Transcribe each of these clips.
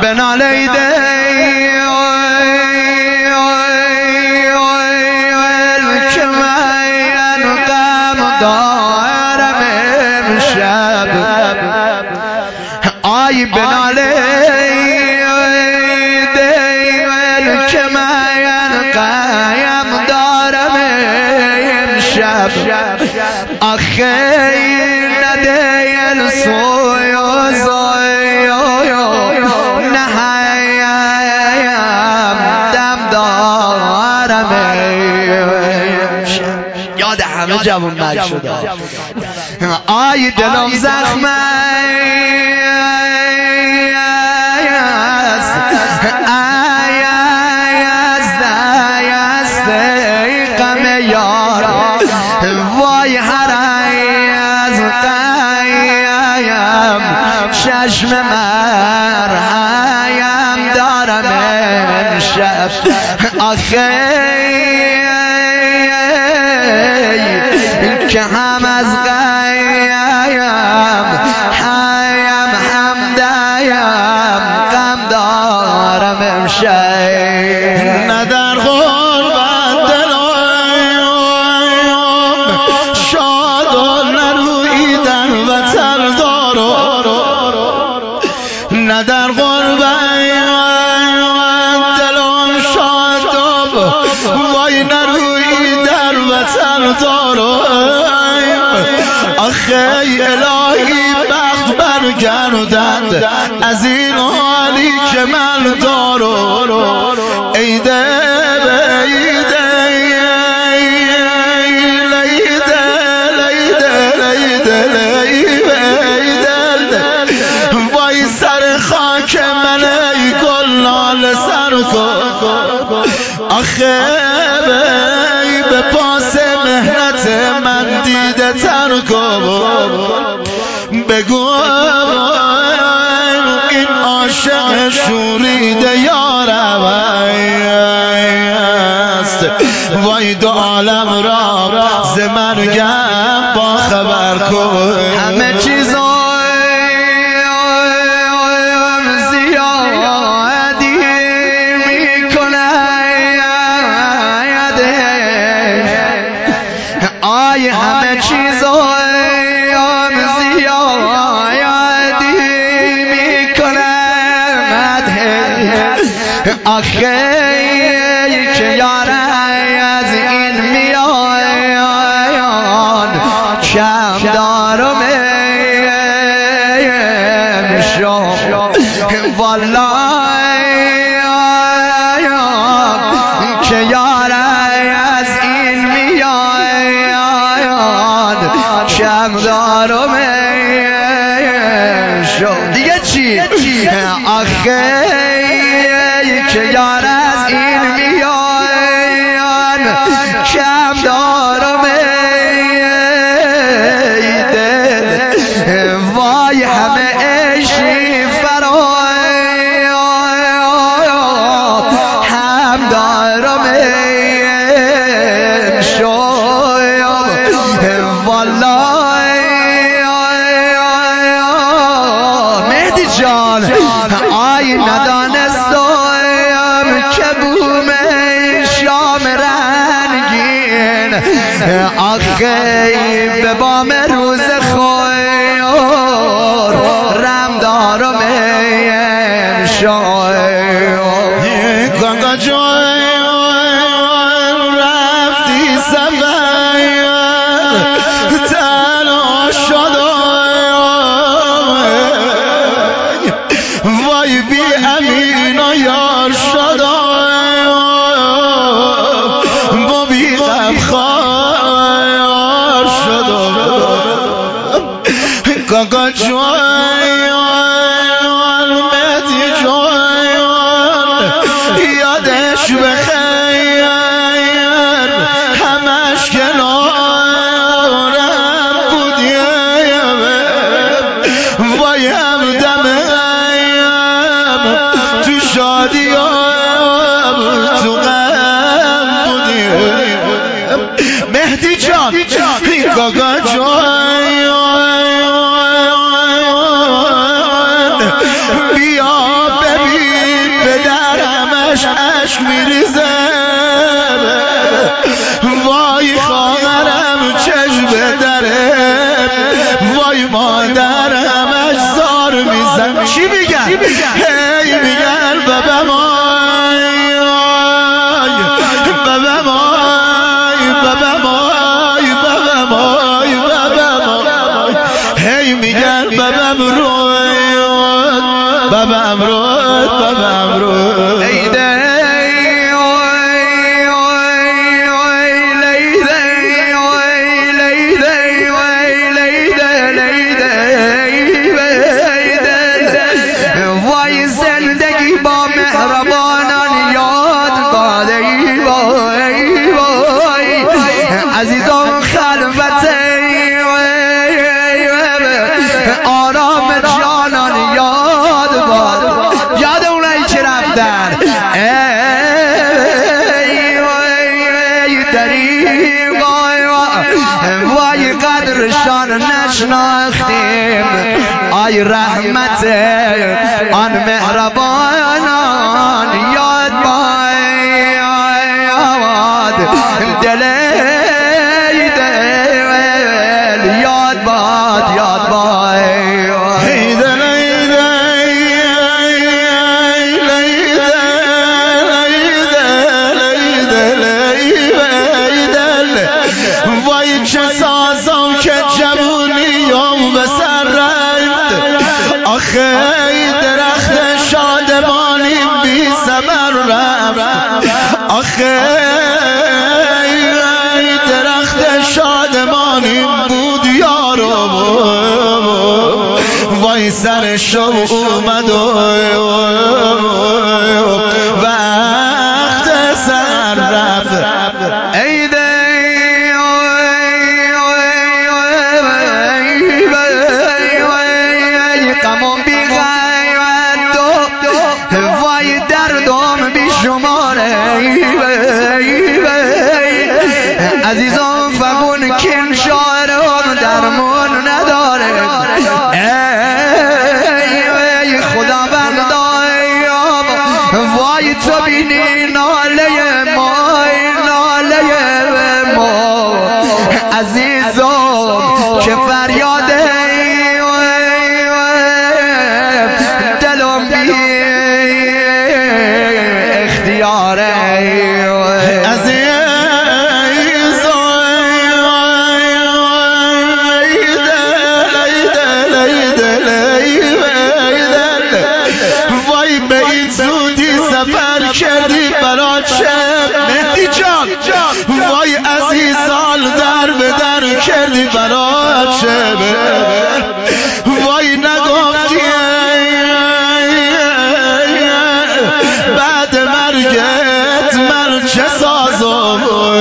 بنالیده که من غم دارم امشب آی بنالیده که من غم دارم امشب آخه ندیل سوی همه جوون مرد شده آی دلم زخمه است غم یار وای هر از قیم چشم مرهم دارم امشب آخه که هم از غیم هم دیم غم دارم امشب نه در غربت دلم شاد و نرویدن وطن دارم نه در غربت دلم شاد و وای نرویدن وطن دارم آخه الهی بخت برگردند از این حالی که من دارم ایده بیده لیده لیده لیده لیده وای سر خاک من ای گلنال سر کن آخه به پاس مهنت من دیده تر کن بگو این عاشق شوریده یارم است وای دو عالم را ز مرگم با خبر کن همه چیزا زیادی میکنه آی همه چیزا آخه که یار از این میان کم دارم امشب والله که یار از این میان کم دارم امشب دیگه چی آخه که یار از این میان کم دارم ای دل وای همه عشقی فرا هم دارم امشب والله مهدی جان آی ندانستم که بوم شام رنگین آخه به بام روز خور رم دارم امشب گنگا جان رفتی سفر تنها شدم وای بی امین و یار شدم با بی غمخوار شدم گنگا جان مهدی جان یادش بخیر همش کنارم بودیم وای همدمم تو شادیم تو غم بودیم مهدی جان گاگا جان هی میگن ببم هی میگن ببم رود وای زندگی با مهربانان یاد باد وای عزیزان خلوت آرام جانان یاد باد یاد اونایی که رفتن وای قدرشان نشناختیم آی رحمت آن مهربانان یاد باد دل یاد باد وای چه سازم که جوونیم به سر رفت آخه درخت شادمانیم بی ثمر رفت آخه درخت شادمانیم بود یارو وای سرش اومد وقت سر رفت غمم بی غیرت وای دردم بی شماره عزیزان فگون کن شارم درمون نداره خداوند وای تو بینی ناله ما عزیزان که فریاده کردی برا چه مهدی جان وای عزیزان در به در کردی برا چه وای نگفتی بعد مرگت من چه سازم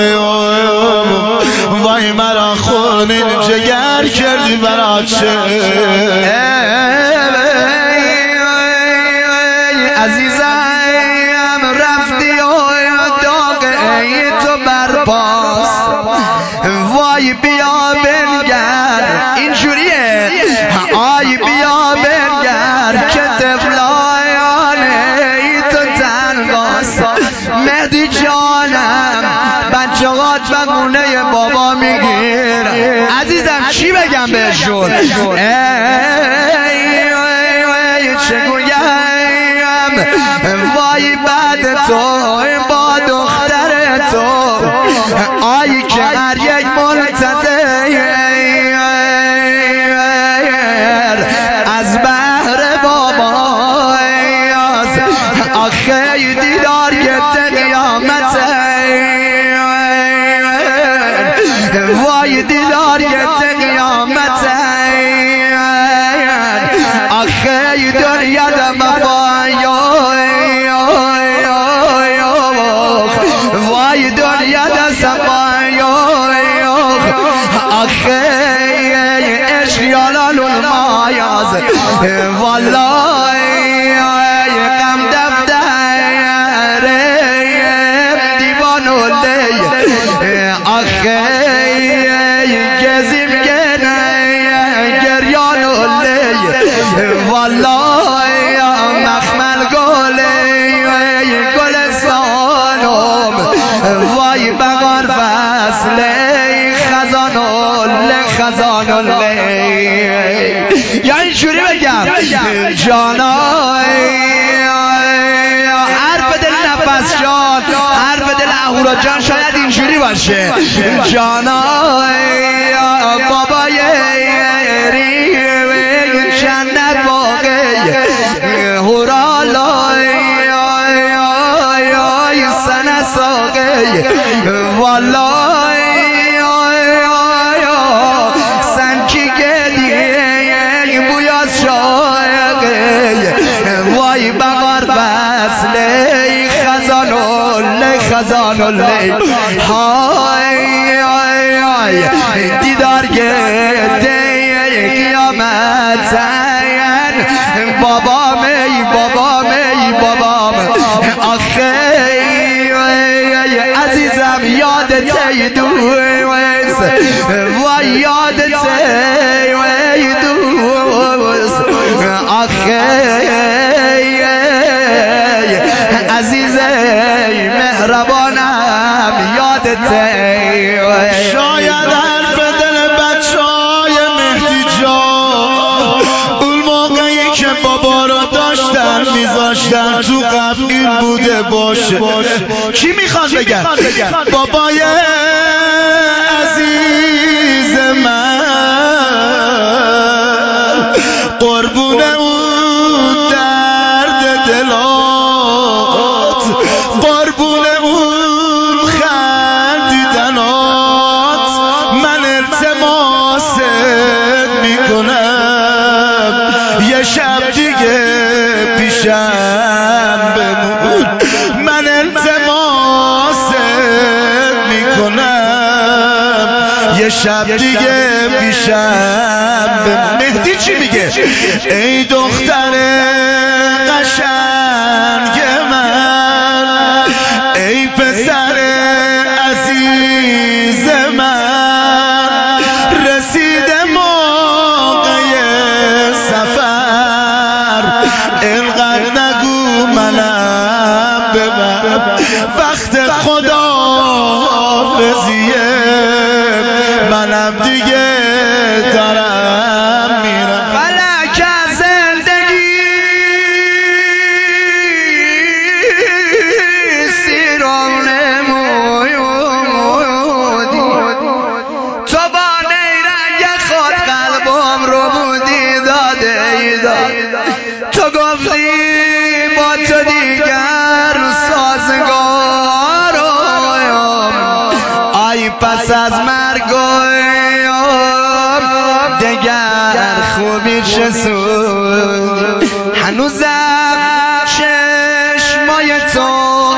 وای مرا خون جگر کردی برا چه عزیزم رفتی تو برپاس وای بیا بنگر اینجوریه آی بیا بنگر که طفلانه تو تنگاست مهدی جانم بچه هات بگونه بابا میگیر عزیزم چی بگم بهشون چه گویم وای بعد تو با دختر تو آی که هر یک منتظر از بحر بابا آخه دیدار گت قیامت وای دیدار گت قیامت آخه دنیا دم وای دنیا دست آخه اشیالان المایاز والله غم دفتر دیوان لی آخه گزیم گنه جان شاید اینجوری باشه جانای بابای ریوه جنت باقی هورالای سنه ساقی والای سنچی گدی بویاد شایقی وای بغار بسلی خزان اللی های دیدار گده قیامت بابام آخه عزیزم یادت دوست و یادت دوست آخه عزیز مهربانم یادت شاید حرف دل بچهای مهدی جان اون موقعی که بابا رو داشتن میذاشتن تو قبر این بوده باشه. چی میخوان بگن؟ بابای عزیز من قربون اون درد دلات قربون اون خندیدنات من التماست میکنم یه شب دیگه پیشم بمون من التماست میکنم یه شب دیگه پیشم بمون. مهدی چی میگه؟ ای دختر قشنگ من ای پسر عزیز من رسیده موقع سفر اینقدر نگو منم ببر وقت خدا رزیه منم دیگه دارم میرم فلک زندگی سیران نمودی تو با نیرنگ خود قلبم رو بودی داده تو گفتی با تو دیگر سازگارم آی پس از مرگم دگر خوبی چه سود هنوزم چشمای تو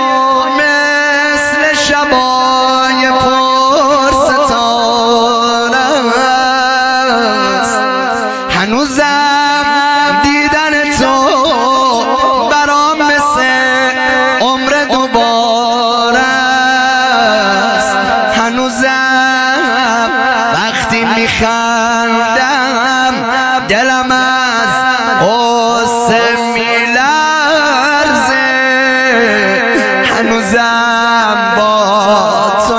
مثل شبای پرستاره است هنوزم دیدن تو برام مثل عمر دوباره است هنوزم وقتی میخندم دلم از غصه میلرزه هنوزم با تو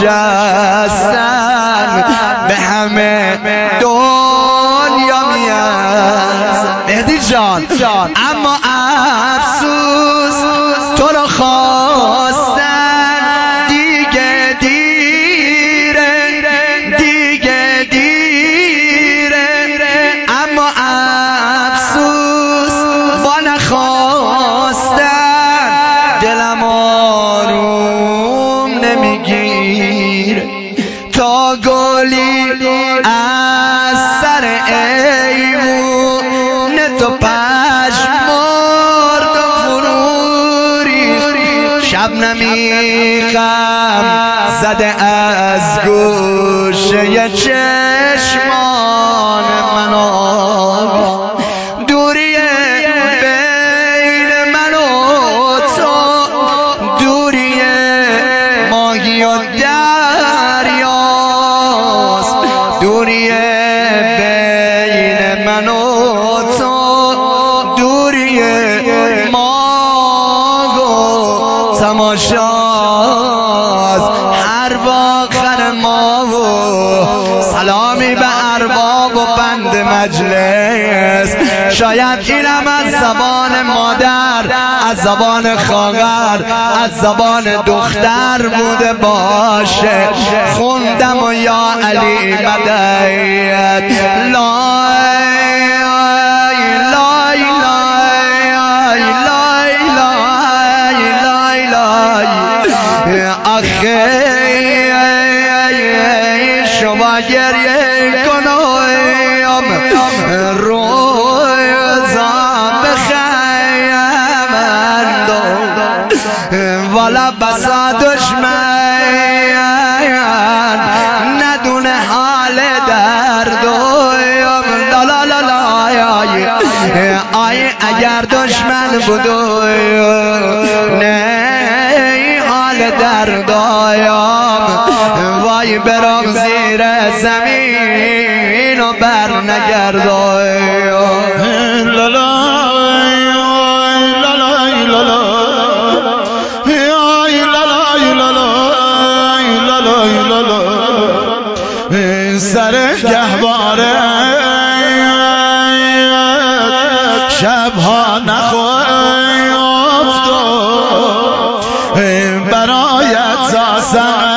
نشستن به همه دنیا میارزه مهدی جان اما افسوس تو رو خواستن دیگه دیره اما افسوس با نخواستن دلم آروم نمیگیره تا گلی از سر ایوون تو پشمرد فروری شبنمی غم زده از گوشه چشمان من دوری بین من و تو دوری ماهی و دریاست دوری بین من و تو دوری ماه و تماشاست هر آخر ما و سلامی به ارباب و بند مجلس. شاید اینم از زبان مادر، از زبان خواهر، از زبان دختر بوده باشه. خوندم و یا علی مدد لا شما گریه کنم روزا بخیمند والا بسا دشمن ندونه حال درد آی اگر دشمن بودو نه حال درد وای برام زیر زمین و بر نگردای سر گهواره شبها نخوفت برایت زاسم